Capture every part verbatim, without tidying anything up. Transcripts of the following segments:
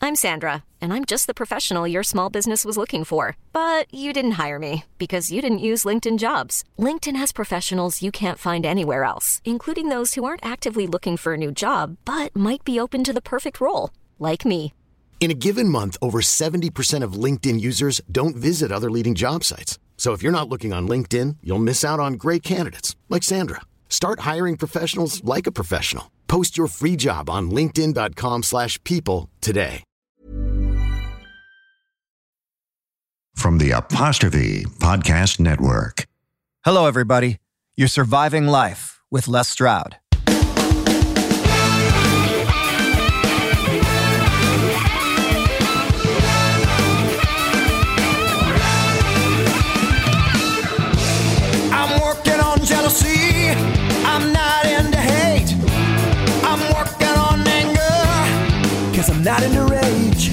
I'm Sandra, and I'm just the professional your small business was looking for. But you didn't hire me because you didn't use LinkedIn Jobs. LinkedIn has professionals you can't find anywhere else, including those who aren't actively looking for a new job, but might be open to the perfect role, like me. In a given month, over seventy percent of LinkedIn users don't visit other leading job sites. So if you're not looking on LinkedIn, you'll miss out on great candidates like Sandra. Start hiring professionals like a professional. Post your free job on linkedin.com slash people today. From the Apostrophe Podcast Network. Hello, everybody. You're surviving life with Les Stroud. I'm working on jealousy. I'm not into hate. I'm working on anger, 'cause I'm not into rage.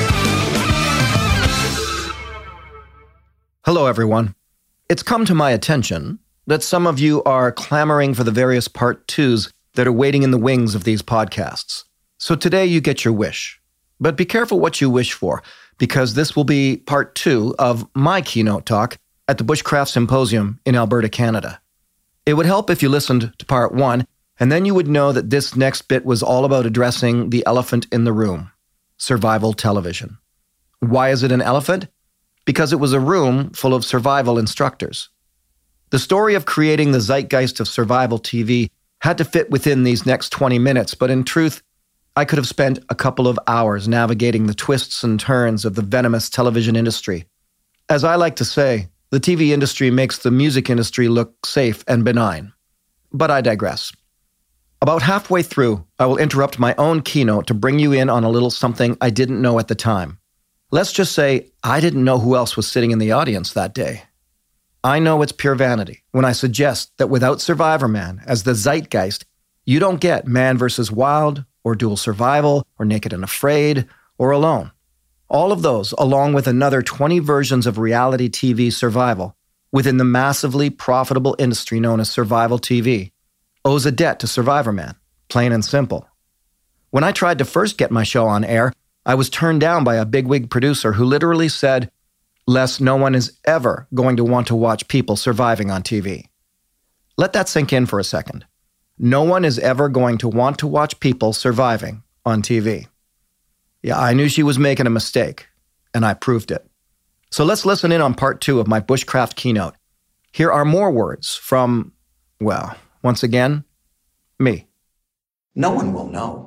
Hello, everyone. It's come to my attention that some of you are clamoring for the various part twos that are waiting in the wings of these podcasts. So today you get your wish. But be careful what you wish for, because this will be part two of my keynote talk at the Bushcraft Symposium in Alberta, Canada. It would help if you listened to part one, and then you would know that this next bit was all about addressing the elephant in the room, survival television. Why is it an elephant? Because it was a room full of survival instructors. The story of creating the zeitgeist of survival T V had to fit within these next twenty minutes, but in truth, I could have spent a couple of hours navigating the twists and turns of the venomous television industry. As I like to say, the T V industry makes the music industry look safe and benign. But I digress. About halfway through, I will interrupt my own keynote to bring you in on a little something I didn't know at the time. Let's just say I didn't know who else was sitting in the audience that day. I know it's pure vanity when I suggest that without Survivor Man as the zeitgeist, you don't get Man versus Wild, or Dual Survival, or Naked and Afraid, or Alone. All of those, along with another twenty versions of reality T V survival within the massively profitable industry known as survival T V, owes a debt to Survivor Man, plain and simple. When I tried to first get my show on air, I was turned down by a bigwig producer who literally said, Les, no one is ever going to want to watch people surviving on T V. Let that sink in for a second. No one is ever going to want to watch people surviving on T V. Yeah, I knew she was making a mistake, and I proved it. So let's listen in on part two of my Bushcraft keynote. Here are more words from, well, once again, me. No one will know.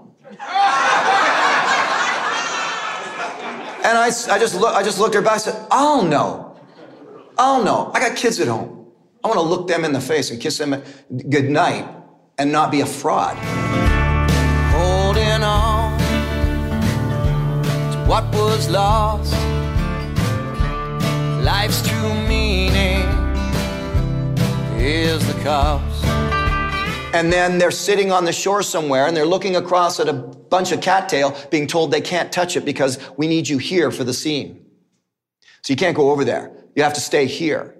And I, I, just look, I just looked at her back and said, I'll know. I'll know. I got kids at home. I want to look them in the face and kiss them good night and not be a fraud. Holding on to what was lost. Life's true meaning is the cost. And then they're sitting on the shore somewhere and they're looking across at a bunch of cattail being told they can't touch it because we need you here for the scene. So you can't go over there. You have to stay here.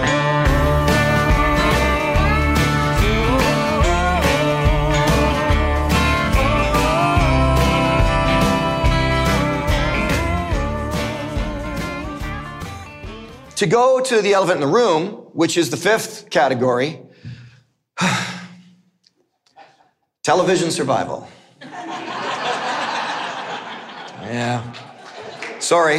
To go to the elephant in the room, which is the fifth category, television survival. Yeah. Sorry.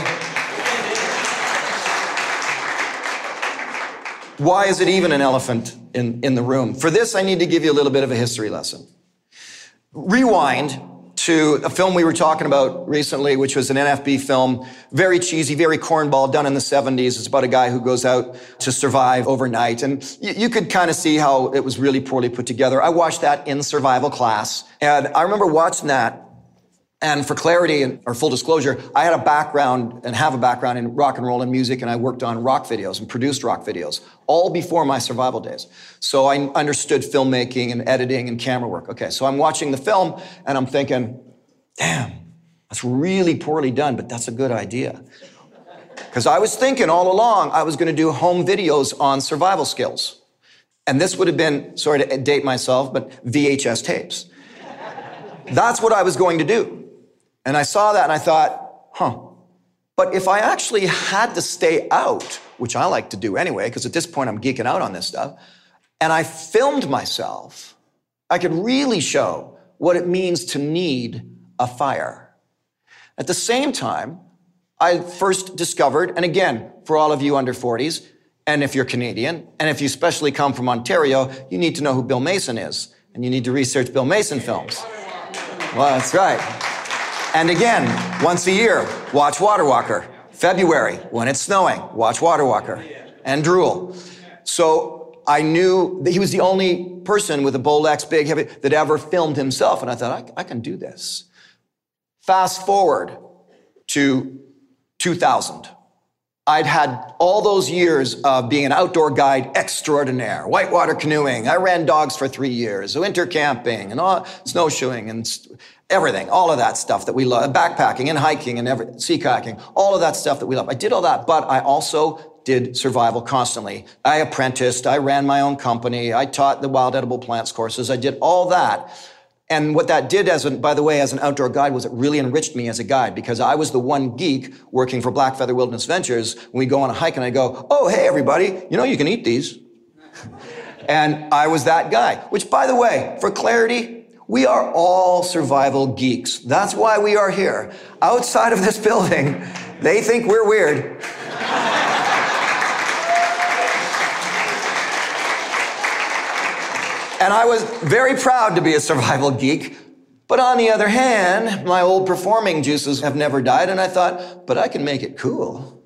Why is it even an elephant in, in the room? For this, I need to give you a little bit of a history lesson. Rewind to a film we were talking about recently, which was an N F B film, very cheesy, very cornball, done in the seventies. It's about a guy who goes out to survive overnight. And you, you could kind of see how it was really poorly put together. I watched that in survival class. And I remember watching that. And for clarity and or full disclosure, I had a background and have a background in rock and roll and music, and I worked on rock videos and produced rock videos, all before my survival days. So I understood filmmaking and editing and camera work. Okay, so I'm watching the film, and I'm thinking, damn, that's really poorly done, but that's a good idea. Because I was thinking all along I was going to do home videos on survival skills. And this would have been, sorry to date myself, but V H S tapes. That's what I was going to do. And I saw that and I thought, huh, but if I actually had to stay out, which I like to do anyway, because at this point I'm geeking out on this stuff, and I filmed myself, I could really show what it means to need a fire. At the same time, I first discovered, and again, for all of you under forties, and if you're Canadian, and if you especially come from Ontario, you need to know who Bill Mason is, and you need to research Bill Mason films. Well, that's right. And again, once a year, watch Water Walker. February, when it's snowing, watch Water Walker. And Drool. So I knew that he was the only person with a Bolex big heavy that ever filmed himself, and I thought, I, I can do this. Fast forward to two thousand. I'd had all those years of being an outdoor guide extraordinaire, whitewater canoeing. I ran dogs for three years, winter camping, and all, snowshoeing, and st- everything, all of that stuff that we love, backpacking and hiking and every, sea kayaking, all of that stuff that we love. I did all that, but I also did survival constantly. I apprenticed, I ran my own company, I taught the wild edible plants courses, I did all that. And what that did, as an, by the way, as an outdoor guide, was it really enriched me as a guide, because I was the one geek working for Black Feather Wilderness Ventures. When we go on a hike and I go, oh, hey, everybody, you know, you can eat these. And I was that guy, which, by the way, for clarity, we are all survival geeks. That's why we are here. Outside of this building, they think we're weird. And I was very proud to be a survival geek. But on the other hand, my old performing juices have never died. And I thought, but I can make it cool.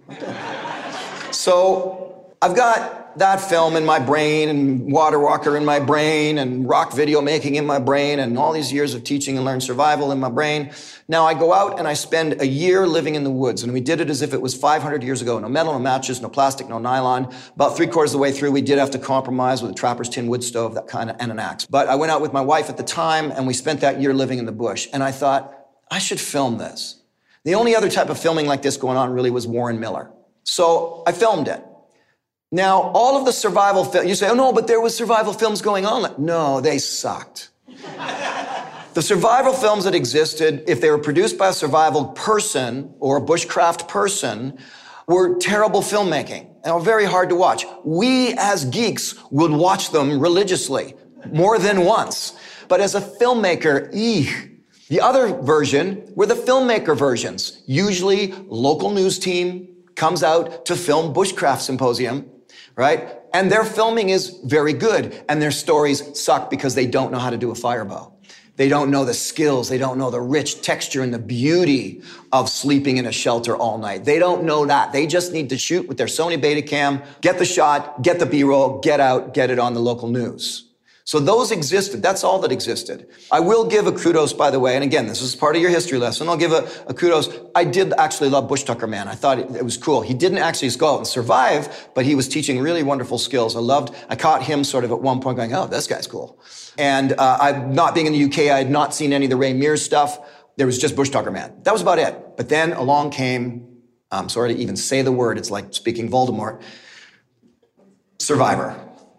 So I've got that film in my brain, and Water Walker in my brain, and rock video making in my brain, and all these years of teaching and learn survival in my brain. Now I go out and I spend a year living in the woods, and we did it as if it was five hundred years ago. No metal, no matches, no plastic, no nylon. About three quarters of the way through, we did have to compromise with a trapper's tin wood stove, that kind of, and an axe. But I went out with my wife at the time, and we spent that year living in the bush. And I thought, I should film this. The only other type of filming like this going on really was Warren Miller. So I filmed it. Now, all of the survival films, you say, oh no, but there was survival films going on. No, they sucked. The survival films that existed, if they were produced by a survival person or a bushcraft person, were terrible filmmaking and were very hard to watch. We as geeks would watch them religiously, more than once. But as a filmmaker, eek. The other version were the filmmaker versions. Usually, local news team comes out to film bushcraft symposium, right? And their filming is very good, and their stories suck because they don't know how to do a firebow. They don't know the skills. They don't know the rich texture and the beauty of sleeping in a shelter all night. They don't know that. They just need to shoot with their Sony Betacam, get the shot, get the B-roll, get out, get it on the local news. So those existed. That's all that existed. I will give a kudos, by the way, and again, this is part of your history lesson. I'll give a, a kudos. I did actually love Bush Tucker Man. I thought it, it was cool. He didn't actually go out and survive, but he was teaching really wonderful skills. I loved, I caught him sort of at one point going, oh, this guy's cool. And uh, I, not being in the U K, I had not seen any of the Ray Mears stuff. There was just Bush Tucker Man. That was about it. But then along came, I'm sorry to even say the word, it's like speaking Voldemort, Survivor.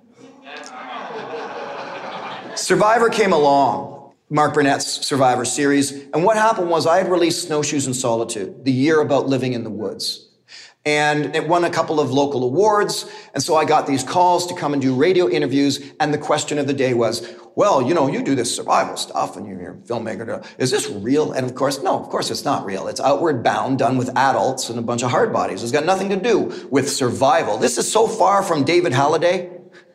Survivor came along, Mark Burnett's Survivor series, and what happened was I had released Snowshoes in Solitude, the year about living in the woods. And it won a couple of local awards, and so I got these calls to come and do radio interviews, and the question of the day was, well, you know, you do this survival stuff, and you're a filmmaker, is this real? And of course, no, of course it's not real. It's Outward Bound, done with adults and a bunch of hard bodies. It's got nothing to do with survival. This is so far from David Halliday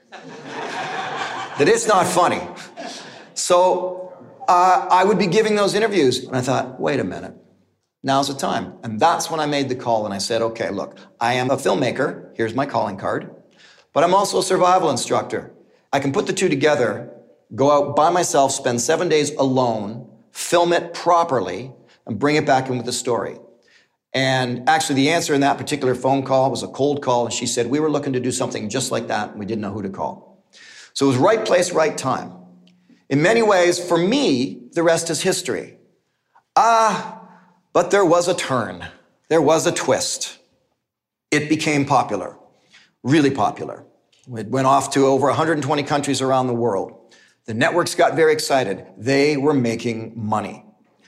that it's not funny. So uh, I would be giving those interviews, and I thought, wait a minute, now's the time. And that's when I made the call, and I said, okay, look, I am a filmmaker, here's my calling card, but I'm also a survival instructor. I can put the two together, go out by myself, spend seven days alone, film it properly, and bring it back in with the story. And actually, the answer in that particular phone call was a cold call, and she said, we were looking to do something just like that, and we didn't know who to call. So it was right place, right time. In many ways, for me, the rest is history. Ah, but there was a turn. There was a twist. It became popular, really popular. It went off to over one hundred twenty countries around the world. The networks got very excited. They were making money.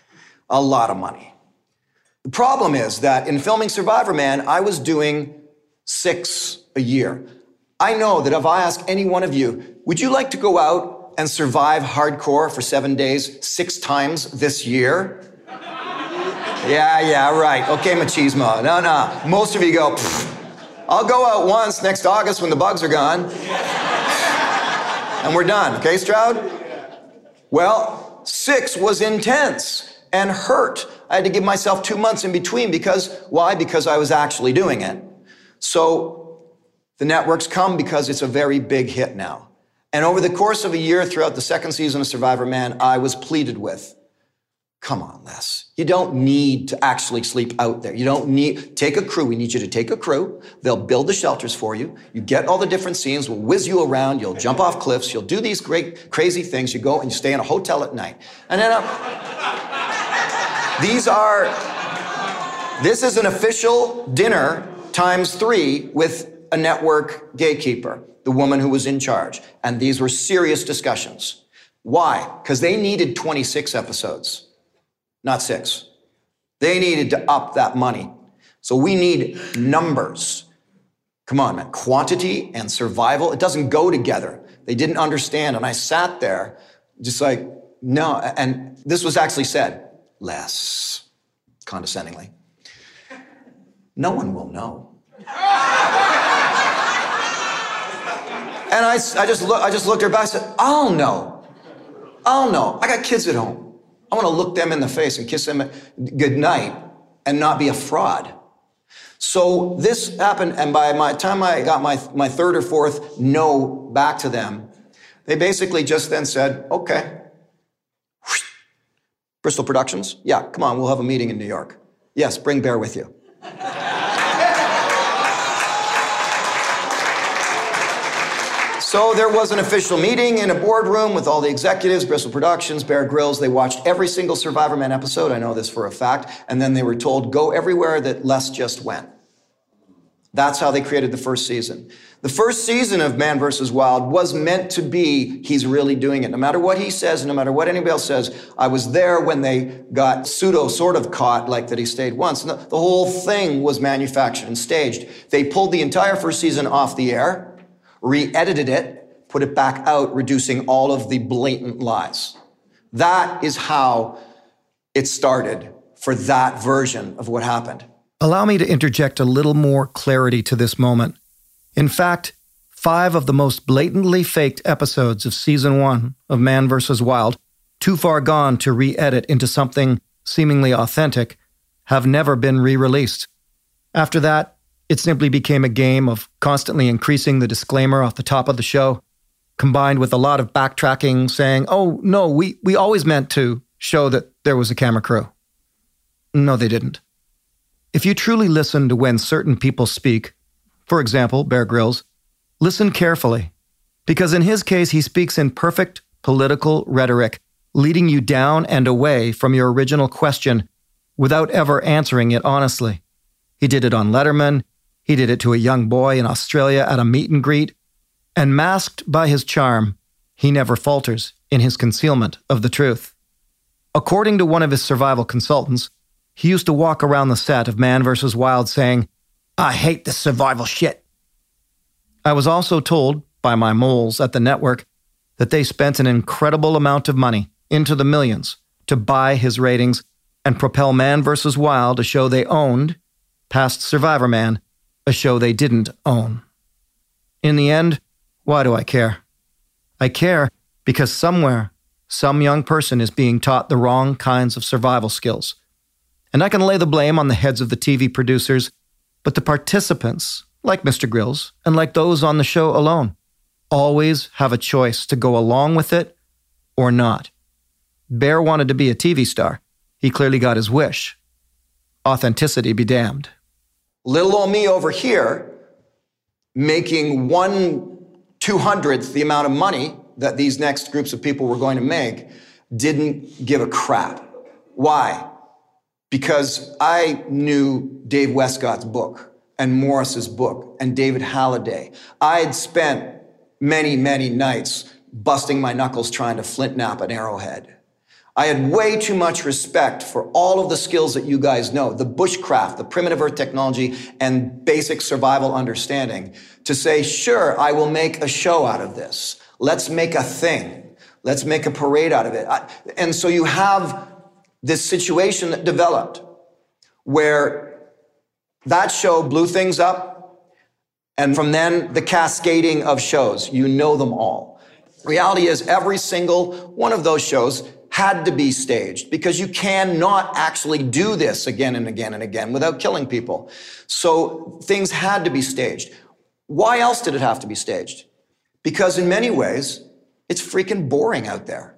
A lot of money. The problem is that in filming Survivor Man, I was doing six a year. I know that if I ask any one of you, would you like to go out and survive hardcore for seven days, six times this year? Yeah, yeah, right. Okay, machismo. No, no. Most of you go, I'll go out once next August when the bugs are gone. And we're done. Okay, Stroud? Well, six was intense and hurt. I had to give myself two months in between because, why? Because I was actually doing it. So the networks come because it's a very big hit now. And over the course of a year, throughout the second season of Survivor Man, I was pleaded with, come on, Les. You don't need to actually sleep out there. You don't need, take a crew. We need you to take a crew. They'll build the shelters for you. You get all the different scenes. We'll whiz you around. You'll jump off cliffs. You'll do these great, crazy things. You go and you stay in a hotel at night. And then, uh, these are, this is an official dinner times three with a network gatekeeper, the woman who was in charge. And these were serious discussions. Why? Because they needed twenty-six episodes. Not six. They needed to up that money. So we need numbers. Come on, man. Quantity and survival, it doesn't go together. They didn't understand. And I sat there just like, no. And this was actually said, less condescendingly. No one will know. And I, I, just look, I just looked at her back and said, I'll know. I'll know. I got kids at home. I want to look them in the face and kiss them goodnight and not be a fraud. So this happened, and by my time I got my, my third or fourth no back to them, they basically just then said, okay. Bristol Productions? Yeah, come on, we'll have a meeting in New York. Yes, bring Bear with you. So there was an official meeting in a boardroom with all the executives, Bristol Productions, Bear Grylls. They watched every single Survivor Man episode. I know this for a fact. And then they were told, go everywhere that Les just went. That's how they created the first season. The first season of Man versus. Wild was meant to be, he's really doing it. No matter what he says, no matter what anybody else says, I was there when they got pseudo sort of caught, like that he stayed once. And the, the whole thing was manufactured and staged. They pulled the entire first season off the air, re-edited it, put it back out, reducing all of the blatant lies. That is how it started for that version of what happened. Allow me to interject a little more clarity to this moment. In fact, five of the most blatantly faked episodes of season one of Man versus. Wild, too far gone to re-edit into something seemingly authentic, have never been re-released. After that, it simply became a game of constantly increasing the disclaimer off the top of the show, combined with a lot of backtracking saying, oh, no, we, we always meant to show that there was a camera crew. No, they didn't. If you truly listen to when certain people speak, for example, Bear Grylls, listen carefully, because in his case, he speaks in perfect political rhetoric, leading you down and away from your original question without ever answering it honestly. He did it on Letterman. He did it to a young boy in Australia at a meet and greet. And masked by his charm, he never falters in his concealment of the truth. According to one of his survival consultants, he used to walk around the set of Man versus. Wild saying, I hate this survival shit. I was also told by my moles at the network that they spent an incredible amount of money, into the millions, to buy his ratings and propel Man versus. Wild, a show they owned, past Survivor Man, a show they didn't own. In the end, why do I care? I care because somewhere, some young person is being taught the wrong kinds of survival skills. And I can lay the blame on the heads of the T V producers, but the participants, like Mister Grylls, and like those on the show alone, always have a choice to go along with it or not. Bear wanted to be a T V star. He clearly got his wish. Authenticity be damned. Little old me over here, making one two-hundredth the amount of money that these next groups of people were going to make, didn't give a crap. Why? Because I knew Dave Westcott's book and Morris's book and David Halliday. I had spent many, many nights busting my knuckles trying to flint knap an arrowhead. I had way too much respect for all of the skills that you guys know, the bushcraft, the primitive earth technology, and basic survival understanding, to say, sure, I will make a show out of this. Let's make a thing. Let's make a parade out of it. And so you have this situation that developed where that show blew things up, and from then the cascading of shows, you know them all. Reality is every single one of those shows had to be staged, because you cannot actually do this again and again and again without killing people. So things had to be staged. Why else did it have to be staged? Because in many ways, it's freaking boring out there.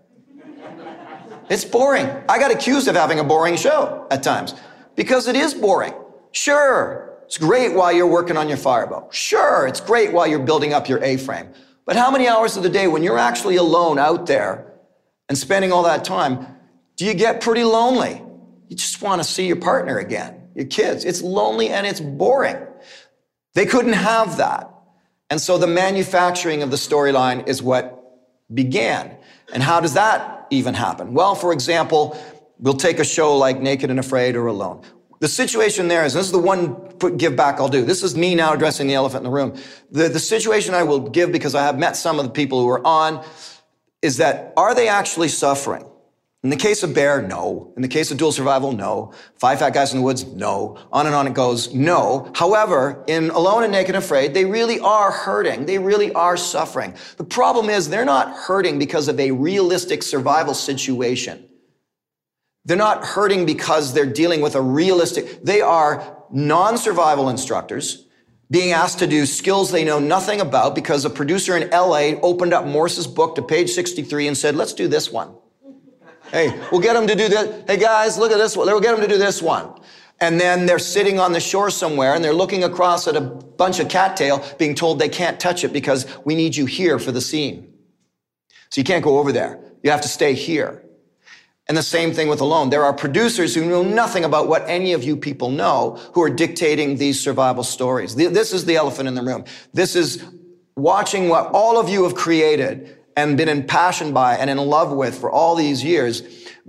It's boring. I got accused of having a boring show at times, because it is boring. Sure, it's great while you're working on your firebow. Sure, it's great while you're building up your A-frame. But how many hours of the day when you're actually alone out there and spending all that time, do you get pretty lonely? You just want to see your partner again, your kids. It's lonely and it's boring. They couldn't have that. And so the manufacturing of the storyline is what began. And how does that even happen? Well, for example, we'll take a show like Naked and Afraid or Alone. The situation there is, and this is the one put, give back I'll do. This is me now addressing the elephant in the room. The, the situation I will give, because I have met some of the people who are on, is that, are they actually suffering? In the case of Bear, no. In the case of Dual Survival, no. Five Fat Guys in the Woods, no. On and on it goes, no. However, in Alone and Naked and Afraid, they really are hurting. They really are suffering. The problem is they're not hurting because of a realistic survival situation. They're not hurting because they're dealing with a realistic, they are non-survival instructors being asked to do skills they know nothing about because a producer in L A opened up Morse's book to page sixty-three and said, let's do this one. Hey, we'll get them to do this. Hey guys, look at this one. We'll get them to do this one. And then they're sitting on the shore somewhere and they're looking across at a bunch of cattail being told they can't touch it because we need you here for the scene. So you can't go over there. You have to stay here. And the same thing with Alone. There are producers who know nothing about what any of you people know who are dictating these survival stories. This is the elephant in the room. This is watching what all of you have created and been impassioned by and in love with for all these years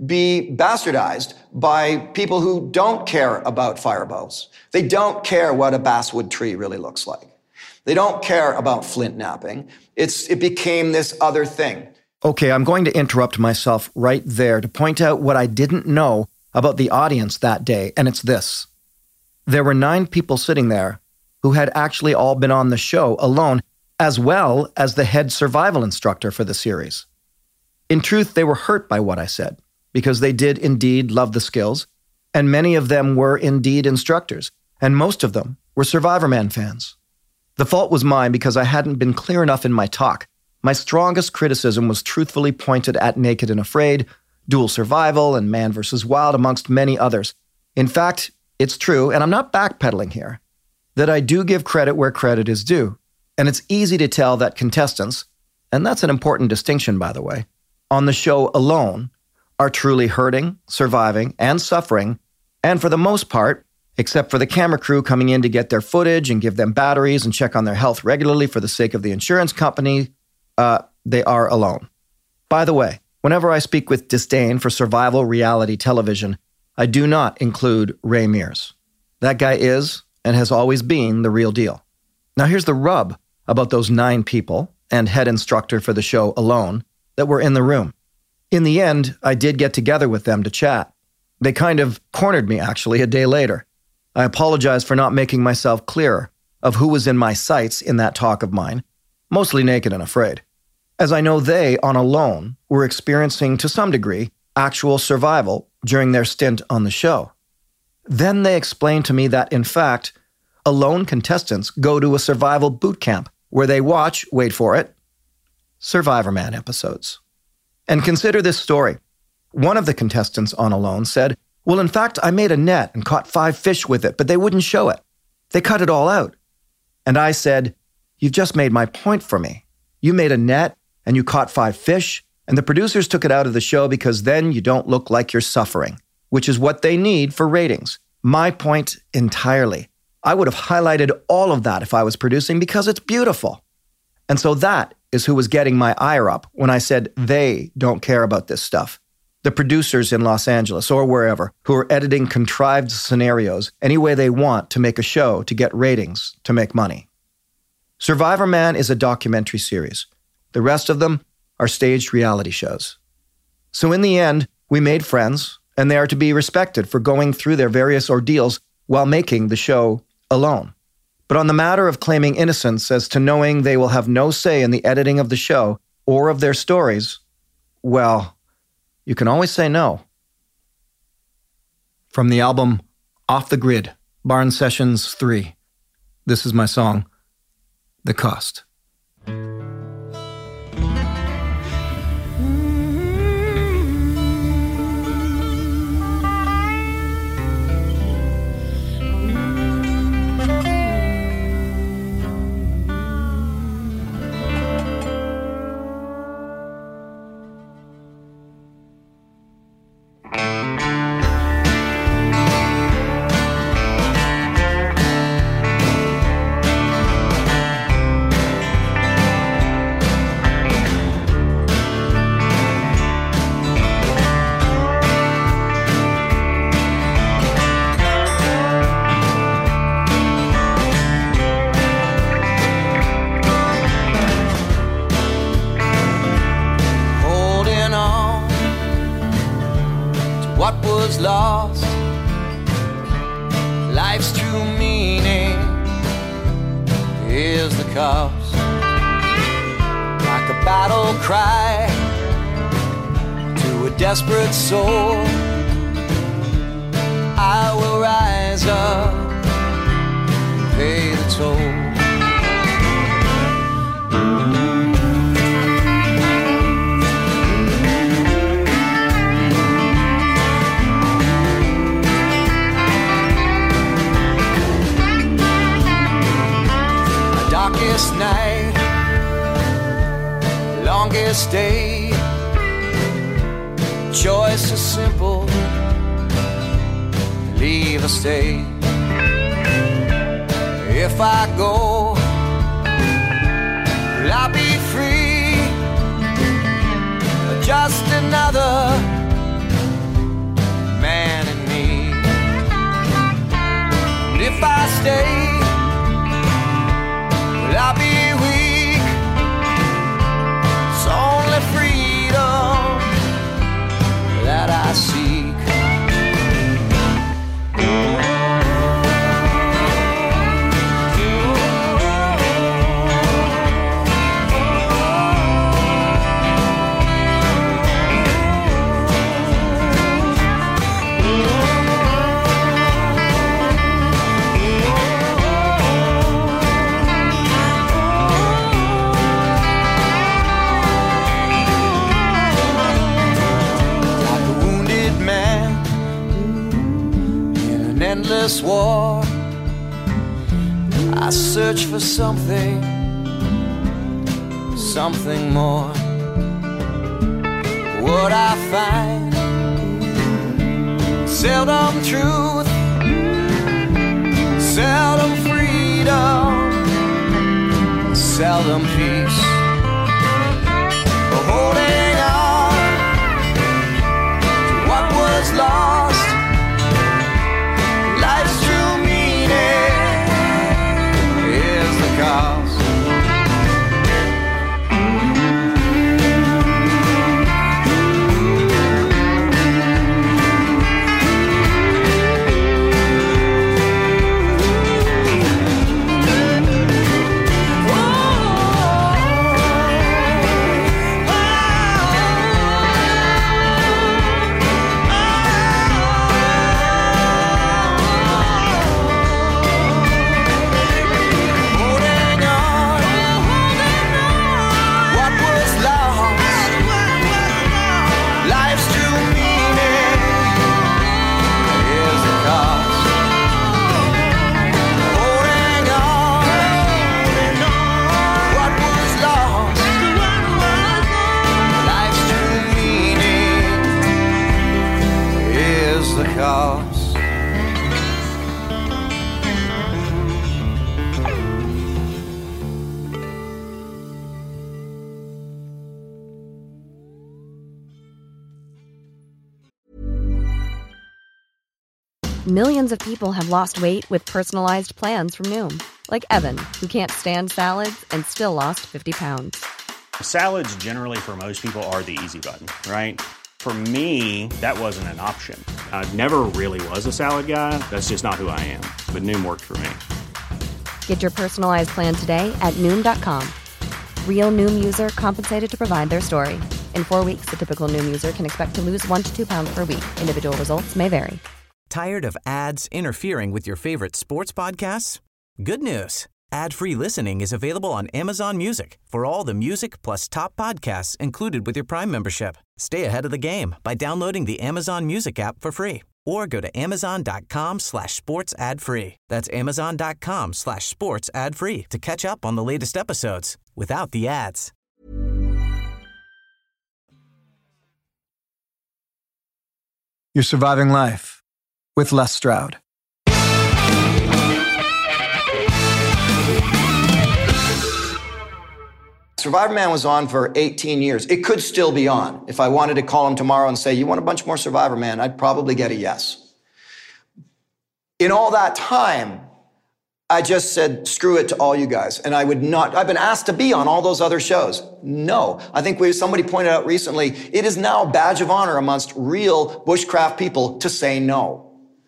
be bastardized by people who don't care about firebows. They don't care what a basswood tree really looks like. They don't care about flint napping. It's, it became this other thing. Okay, I'm going to interrupt myself right there to point out what I didn't know about the audience that day, and it's this. There were nine people sitting there who had actually all been on the show Alone, as well as the head survival instructor for the series. In truth, they were hurt by what I said, because they did indeed love the skills, and many of them were indeed instructors, and most of them were Survivorman fans. The fault was mine because I hadn't been clear enough in my talk. My strongest criticism was truthfully pointed at Naked and Afraid, Dual Survival, and Man versus. Wild, amongst many others. In fact, it's true, and I'm not backpedaling here, that I do give credit where credit is due. And it's easy to tell that contestants, and that's an important distinction, by the way, on the show Alone are truly hurting, surviving, and suffering, and for the most part, except for the camera crew coming in to get their footage and give them batteries and check on their health regularly for the sake of the insurance company, Uh, they are alone. By the way, whenever I speak with disdain for survival reality television, I do not include Ray Mears. That guy is, and has always been, the real deal. Now here's the rub about those nine people, and head instructor for the show Alone, that were in the room. In the end, I did get together with them to chat. They kind of cornered me, actually, a day later. I apologize for not making myself clearer of who was in my sights in that talk of mine, mostly Naked and Afraid, as I know they, on Alone, were experiencing, to some degree, actual survival during their stint on the show. Then they explained to me that, in fact, Alone contestants go to a survival boot camp where they watch, wait for it, Survivorman episodes. And consider this story. One of the contestants on Alone said, well, in fact, I made a net and caught five fish with it, but they wouldn't show it. They cut it all out. And I said, you've just made my point for me. You made a net and you caught five fish, and the producers took it out of the show because then you don't look like you're suffering, which is what they need for ratings. My point entirely. I would have highlighted all of that if I was producing because it's beautiful. And so that is who was getting my ire up when I said they don't care about this stuff. the producers in Los Angeles or wherever who are editing contrived scenarios any way they want to make a show to get ratings, to make money. Survivor Man is a documentary series. The rest of them are staged reality shows. So in the end, we made friends, and they are to be respected for going through their various ordeals while making the show alone. But on the matter of claiming innocence as to knowing they will have no say in the editing of the show or of their stories, well, you can always say no. From the album Off the Grid, Barn Sessions three, this is my song, The Cost. Lost, life's true meaning is the cost. Like a battle cry to a desperate soul, I will rise up and pay the toll. Darkest night, longest day, choice is simple, leave or stay. If I go, will I be free, or just another man in me? And if I stay, I'll be weak. It's only freedom that I seek. Endless war, I search for something, something more. What I find, seldom truth, seldom freedom, seldom peace. But holding on to what was lost, life's true meaning is the cost. Oh, oh, oh. Millions of people have lost weight with personalized plans from Noom. Like Evan, who can't stand salads and still lost fifty pounds. Salads generally for most people are the easy button, right? For me, that wasn't an option. I never really was a salad guy. That's just not who I am. But Noom worked for me. Get your personalized plan today at Noom dot com. Real Noom user compensated to provide their story. In four weeks, the typical Noom user can expect to lose one to two pounds per week. Individual results may vary. Tired of ads interfering with your favorite sports podcasts? Good news. Ad-free listening is available on Amazon Music for all the music plus top podcasts included with your Prime membership. Stay ahead of the game by downloading the Amazon Music app for free or go to amazon.com slash sports ad free. That's amazon.com slash sports ad free to catch up on the latest episodes without the ads. You're surviving life with Les Stroud. Survivor Man was on for eighteen years. It could still be on. If I wanted to call him tomorrow and say, you want a bunch more Survivor Man, I'd probably get a yes. In all that time, I just said, screw it to all you guys. And I would not, I've been asked to be on all those other shows. No. I think we, somebody pointed out recently, it is now a badge of honor amongst real bushcraft people to say no.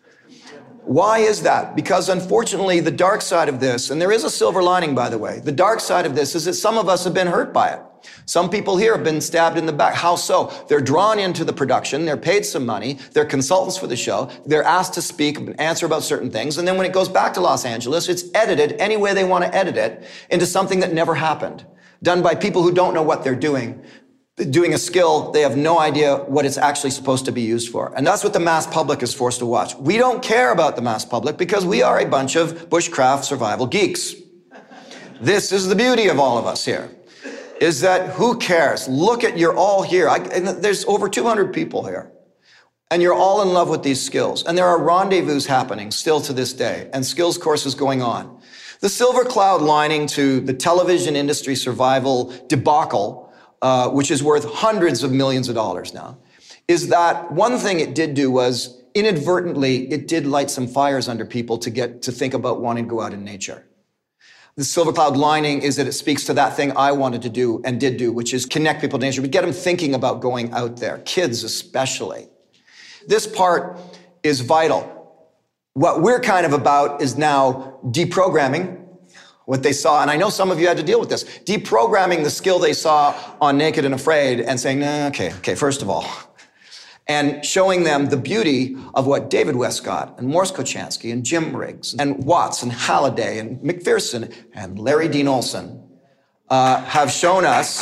Why is that? Because unfortunately, the dark side of this, and there is a silver lining, by the way, the dark side of this is that some of us have been hurt by it. Some people here have been stabbed in the back. How so? They're drawn into the production. They're paid some money. They're consultants for the show. They're asked to speak and answer about certain things. And then when it goes back to Los Angeles, it's edited any way they want to edit it into something that never happened, done by people who don't know what they're doing. Doing a skill, they have no idea what it's actually supposed to be used for. And that's what the mass public is forced to watch. We don't care about the mass public because we are a bunch of bushcraft survival geeks. This is the beauty of all of us here, is that who cares? Look at, you're all here. I, and there's over two hundred people here. And you're all in love with these skills. And there are rendezvous happening still to this day, and skills courses going on. The silver cloud lining to the television industry survival debacle, Uh, which is worth hundreds of millions of dollars now, is that one thing it did do was inadvertently, it did light some fires under people to get to think about wanting to go out in nature. The silver cloud lining is that it speaks to that thing I wanted to do and did do, which is connect people to nature, but get them thinking about going out there, kids especially. This part is vital. What we're kind of about is now deprogramming what they saw, and I know some of you had to deal with this, deprogramming the skill they saw on Naked and Afraid and saying, nah, okay, okay, first of all, and showing them the beauty of what David Westcott and Morris Kochanski and Jim Briggs and Watts and Halliday and McPherson and Larry Dean Olson uh, have shown us,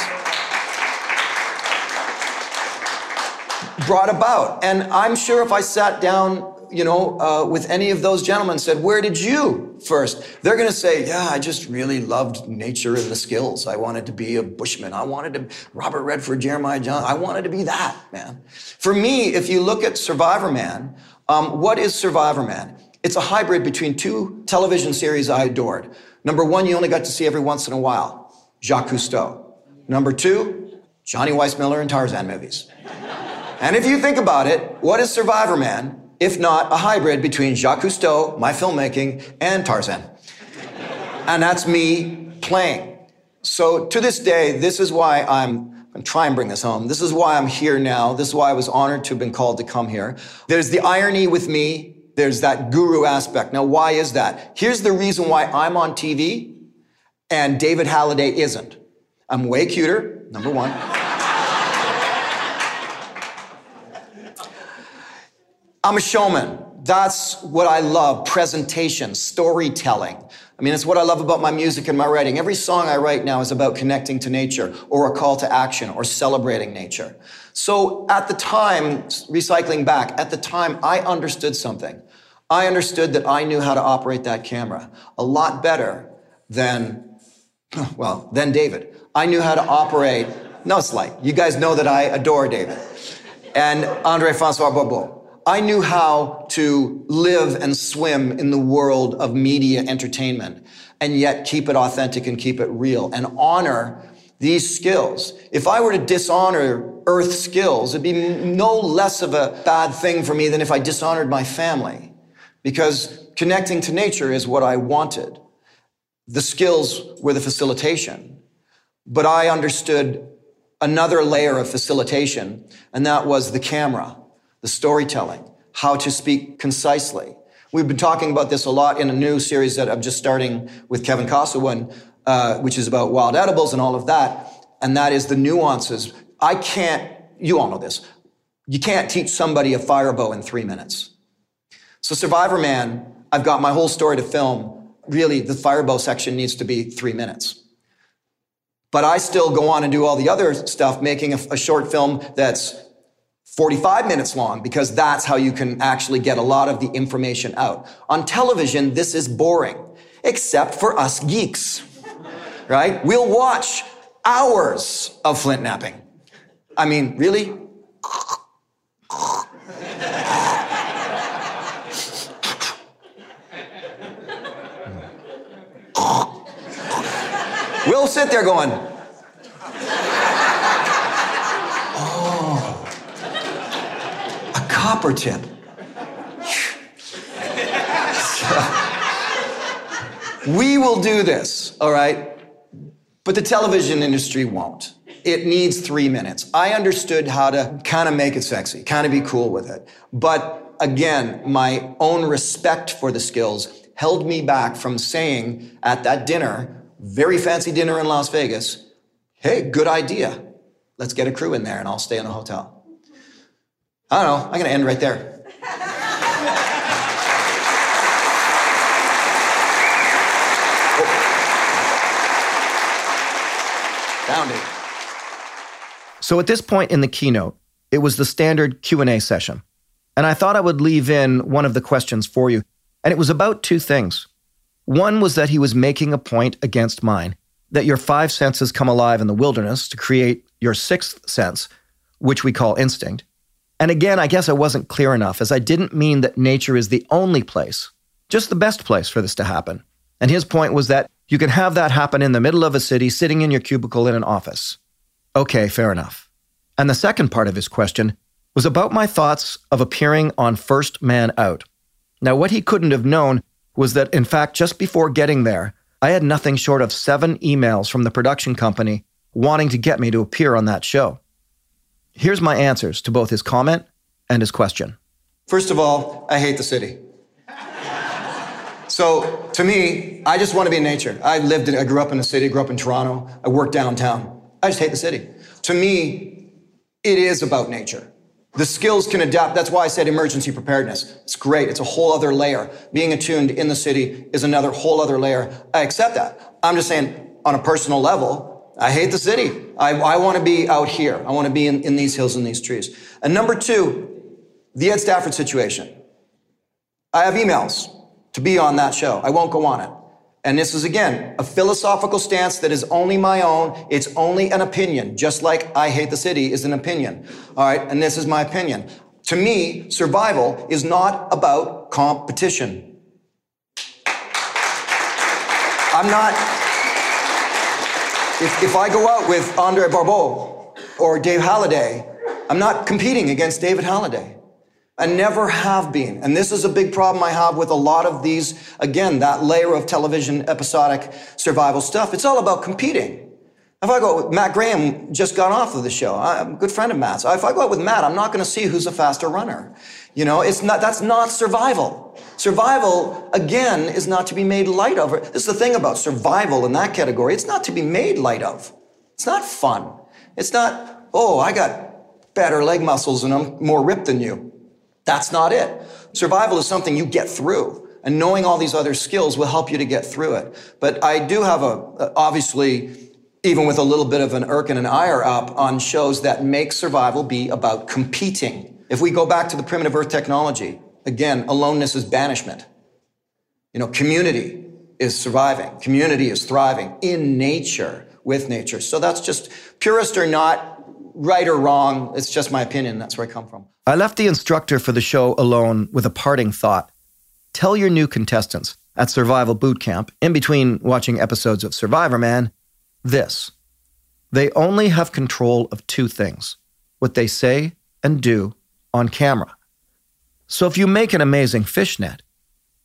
brought about. And I'm sure if I sat down you know, uh, with any of those gentlemen and said, where did you first? They're going to say, yeah, I just really loved nature and the skills. I wanted to be a bushman. I wanted to, Robert Redford, Jeremiah John, I wanted to be that, man. For me, if you look at Survivor Man, um, what is Survivor Man? It's a hybrid between two television series I adored. Number one, you only got to see every once in a while, Jacques Cousteau. Number two, Johnny Weissmuller and Tarzan movies. And if you think about it, what is Survivor Man? If not a hybrid between Jacques Cousteau, my filmmaking, and Tarzan. And that's me playing. So to this day, this is why I'm, I'm going to try and bring this home. This is why I'm here now. This is why I was honored to have been called to come here. There's the irony with me. There's that guru aspect. Now, why is that? Here's the reason why I'm on T V and David Halliday isn't. I'm way cuter, number one. I'm a showman. That's what I love, presentation, storytelling. I mean, it's what I love about my music and my writing. Every song I write now is about connecting to nature or a call to action or celebrating nature. So at the time, recycling back, at the time, I understood something. I understood that I knew how to operate that camera a lot better than, well, than David. I knew how to operate, no slight. You guys know that I adore David. And André-François Barbeau. I knew how to live and swim in the world of media entertainment and yet keep it authentic and keep it real and honor these skills. If I were to dishonor Earth skills, it'd be no less of a bad thing for me than if I dishonored my family. because connecting to nature is what I wanted. The skills were the facilitation, but I understood another layer of facilitation, and that was the camera, the storytelling, how to speak concisely. We've been talking about this a lot in a new series that I'm just starting with Kevin Kosowin, uh, which is about wild edibles and all of that, and that is the nuances. I can't, you all know this, you can't teach somebody a fire bow in three minutes. So Survivor Man, I've got my whole story to film. Really, the fire bow section needs to be three minutes. But I still go on and do all the other stuff, making a, a short film that's forty-five minutes long, because that's how you can actually get a lot of the information out. On television, this is boring, except for us geeks, right? We'll watch hours of flint napping. I mean, really? We'll sit there going, oh, a copper tip. We will do this, all right? But the television industry won't. It needs three minutes. I understood how to kind of make it sexy, kind of be cool with it. But again, my own respect for the skills held me back from saying at that dinner, very fancy dinner in Las Vegas, hey, good idea. Let's get a crew in there and I'll stay in the hotel. I don't know, I'm gonna end right there. Oh. Found it. So at this point in the keynote, it was the standard Q and A session. And I thought I would leave in one of the questions for you. And it was about two things. One was that he was making a point against mine, that your five senses come alive in the wilderness to create your sixth sense, which we call instinct. And again, I guess I wasn't clear enough, as I didn't mean that nature is the only place, just the best place for this to happen. And his point was that you can have that happen in the middle of a city, sitting in your cubicle in an office. Okay, fair enough. And the second part of his question was about my thoughts of appearing on First Man Out. Now, what he couldn't have known was that, in fact, just before getting there, I had nothing short of seven emails from the production company wanting to get me to appear on that show. Here's my answers to both his comment and his question. First of all, I hate the city. So, to me, I just want to be in nature. I lived in, I grew up in the city, grew up in Toronto. I work downtown. I just hate the city. To me, it is about nature. The skills can adapt. That's why I said emergency preparedness. It's great. It's a whole other layer. Being attuned in the city is another whole other layer. I accept that. I'm just saying, on a personal level, I hate the city. I, I want to be out here. I want to be in, in these hills and these trees. And number two, the Ed Stafford situation. I have emails to be on that show. I won't go on it. And this is, again, a philosophical stance that is only my own. It's only an opinion, just like I hate the city is an opinion. All right, and this is my opinion. To me, survival is not about competition. I'm not, if, if I go out with Andre Barbeau or Dave Halliday, I'm not competing against David Halliday. I never have been. And this is a big problem I have with a lot of these, again, that layer of television episodic survival stuff. It's all about competing. If I go with Matt Graham, just got off of the show. I'm a good friend of Matt's. If I go out with Matt, I'm not going to see who's a faster runner. You know, it's not, that's not survival. Survival, again, is not to be made light of. This is the thing about survival in that category. It's not to be made light of. It's not fun. It's not, oh, I got better leg muscles and I'm more ripped than you. That's not it. Survival is something you get through, and knowing all these other skills will help you to get through it. But I do have a, obviously, even with a little bit of an irk and an ire up on shows that make survival be about competing. If we go back to the primitive earth technology, again, aloneness is banishment. You know, community is surviving. Community is thriving in nature, with nature. So that's just, purist or not, right or wrong, it's just my opinion. That's where I come from. I left the instructor for the show alone with a parting thought. Tell your new contestants at Survival Boot Camp, in between watching episodes of Survivor Man, this. They only have control of two things, what they say and do on camera. So if you make an amazing fishnet,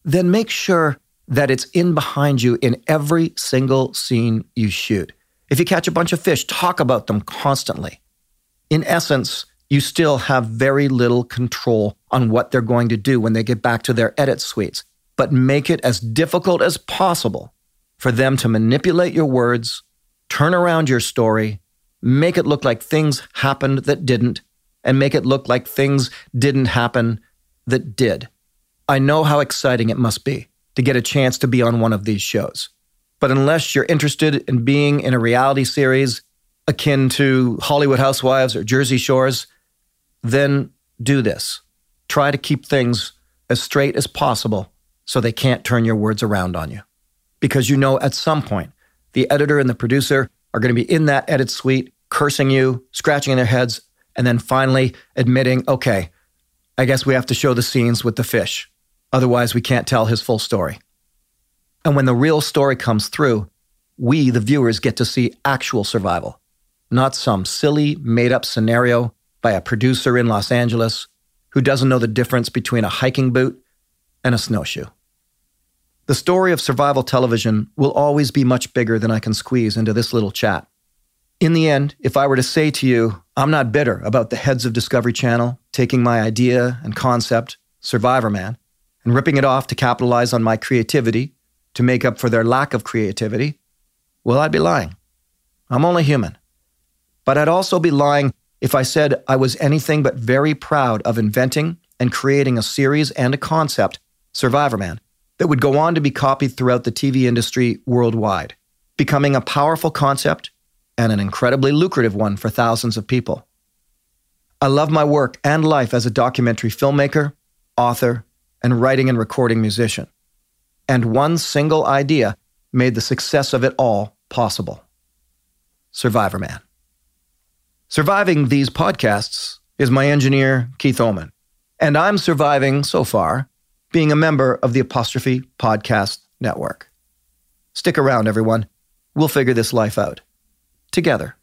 then make sure that it's in behind you in every single scene you shoot. If you catch a bunch of fish, talk about them constantly. In essence, you still have very little control on what they're going to do when they get back to their edit suites, but make it as difficult as possible for them to manipulate your words, turn around your story, make it look like things happened that didn't, and make it look like things didn't happen that did. I know how exciting it must be to get a chance to be on one of these shows. But unless you're interested in being in a reality series akin to Hollywood Housewives or Jersey Shores, then do this. Try to keep things as straight as possible so they can't turn your words around on you. Because you know at some point, the editor and the producer are going to be in that edit suite, cursing you, scratching their heads, and then finally admitting, okay, I guess we have to show the scenes with the fish. Otherwise, we can't tell his full story. And when the real story comes through, we, the viewers, get to see actual survival, not some silly, made-up scenario by a producer in Los Angeles who doesn't know the difference between a hiking boot and a snowshoe. The story of survival television will always be much bigger than I can squeeze into this little chat. In the end, if I were to say to you, I'm not bitter about the heads of Discovery Channel taking my idea and concept, Survivor Man, and ripping it off to capitalize on my creativity to make up for their lack of creativity, well, I'd be lying. I'm only human. But I'd also be lying if I said I was anything but very proud of inventing and creating a series and a concept, Survivor Man, that would go on to be copied throughout the T V industry worldwide, becoming a powerful concept and an incredibly lucrative one for thousands of people. I love my work and life as a documentary filmmaker, author, and writing and recording musician. And one single idea made the success of it all possible. Survivor Man. Surviving these podcasts is my engineer, Keith Oman. And I'm surviving, so far, being a member of the Apostrophe Podcast Network. Stick around, everyone. We'll figure this life out. Together.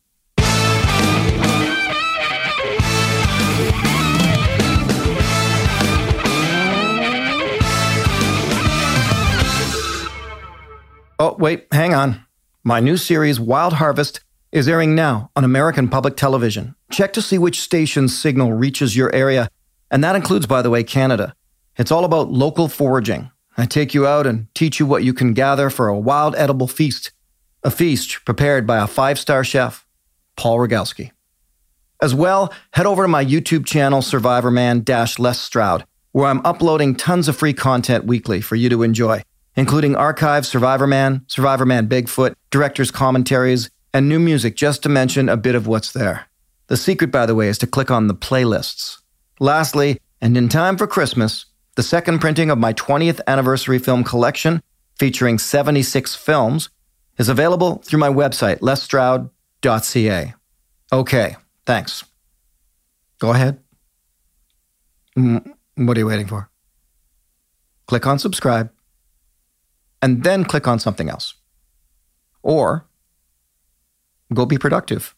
Oh, wait, hang on. My new series, Wild Harvest, is airing now on American Public Television. Check to see which station's signal reaches your area, and that includes, by the way, Canada. It's all about local foraging. I take you out and teach you what you can gather for a wild edible feast, a feast prepared by a five-star chef, Paul Rogalski. As well, head over to my YouTube channel, Survivor Man Les Stroud, where I'm uploading tons of free content weekly for you to enjoy, including archived Survivor Man, Survivor Man Bigfoot, director's commentaries, and new music, just to mention a bit of what's there. The secret, by the way, is to click on the playlists. Lastly, and in time for Christmas, the second printing of my twentieth anniversary film collection, featuring seventy-six films, is available through my website, les stroud dot c a. Okay, thanks. Go ahead. Mm, what are you waiting for? Click on subscribe, and then click on something else. Or go be productive.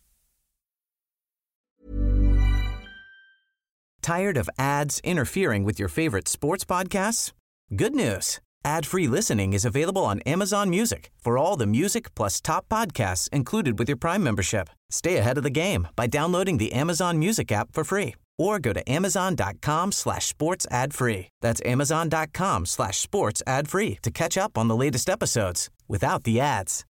Tired of ads interfering with your favorite sports podcasts? Good news. Ad-free listening is available on Amazon Music for all the music plus top podcasts included with your Prime membership. Stay ahead of the game by downloading the Amazon Music app for free or go to amazon.com slash sports ad free. That's amazon.com slash sports ad free to catch up on the latest episodes without the ads.